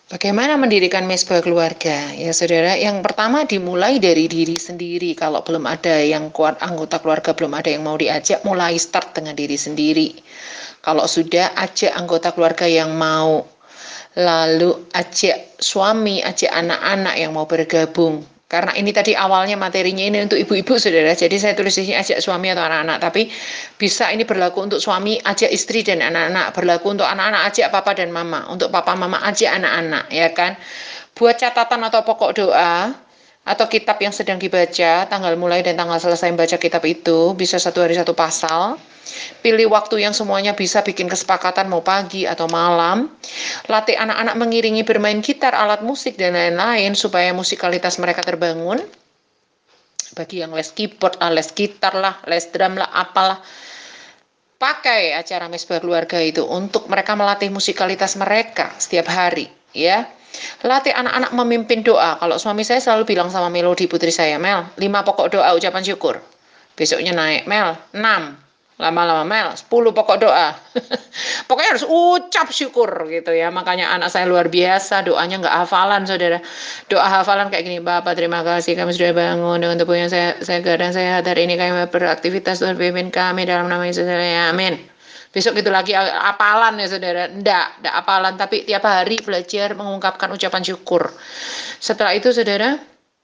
Bagaimana mendirikan mesbah keluarga? Ya, saudara, yang pertama dimulai dari diri sendiri. Kalau belum ada yang kuat anggota keluarga, belum ada yang mau diajak, mulai start dengan diri sendiri. Kalau sudah, ajak anggota keluarga yang mau. Lalu ajak suami, ajak anak-anak yang mau bergabung. Karena ini tadi awalnya materinya ini untuk ibu-ibu, saudara. Jadi saya tulis di sini ajak suami atau anak-anak. Tapi bisa ini berlaku untuk suami, ajak istri dan anak-anak. Berlaku untuk anak-anak, ajak papa dan mama. Untuk papa mama, ajak anak-anak, ya kan? Buat catatan atau pokok doa atau kitab yang sedang dibaca, tanggal mulai dan tanggal selesai membaca kitab itu, bisa satu hari satu pasal. Pilih waktu yang semuanya bisa bikin kesepakatan mau pagi atau malam. Latih anak-anak mengiringi bermain gitar, alat musik, dan lain-lain supaya musikalitas mereka terbangun. Bagi yang les keyboard, les gitar lah, les drum lah, apalah. Pakai acara mesbah keluarga itu untuk mereka melatih musikalitas mereka setiap hari, ya. Latih anak-anak memimpin doa. Kalau suami saya selalu bilang sama Melody putri saya, Mel, 5 pokok doa ucapan syukur. Besoknya naik, Mel, 6. Lama-lama, Mel, 10 pokok doa. Pokoknya harus ucap syukur gitu ya. Makanya anak saya luar biasa, doanya nggak hafalan, saudara. Doa hafalan kayak gini, Bapak terima kasih kami sudah bangun dengan tubuh yang segar dan sehat. Hari ini kami beraktivitas Tuhan pimpin kami dalam nama Yesus. Amin. Besok itu lagi apalan ya saudara. Enggak apalan, tapi tiap hari belajar mengungkapkan ucapan syukur. Setelah itu saudara,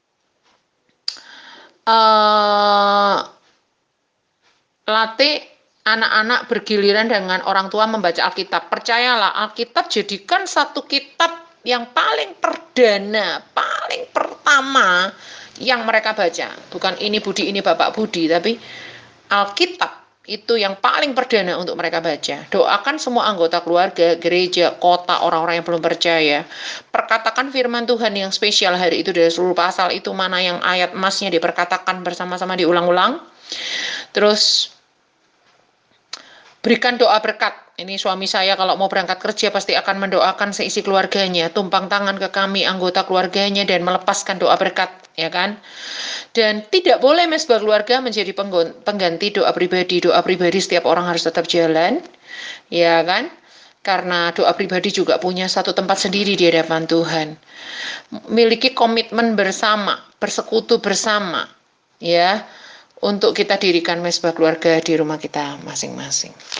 latih anak-anak bergiliran dengan orang tua membaca Alkitab. Percayalah, Alkitab jadikan satu kitab yang paling perdana, paling pertama yang mereka baca. Bukan ini Budi, ini Bapak Budi, tapi Alkitab itu yang paling perdana untuk mereka baca. Doakan semua anggota keluarga, gereja, kota, orang-orang yang belum percaya. Perkatakan firman Tuhan yang spesial hari itu dari seluruh pasal itu, mana yang ayat emasnya diperkatakan bersama-sama diulang-ulang. Terus berikan doa berkat. Ini suami saya kalau mau berangkat kerja pasti akan mendoakan seisi keluarganya, tumpang tangan ke kami anggota keluarganya dan melepaskan doa berkat, ya kan? Dan tidak boleh mesbah keluarga menjadi pengganti doa pribadi. Doa pribadi setiap orang harus tetap jalan, ya kan? Karena doa pribadi juga punya satu tempat sendiri di hadapan Tuhan. Miliki komitmen bersama, bersekutu bersama, ya, untuk kita dirikan mesbah keluarga di rumah kita masing-masing.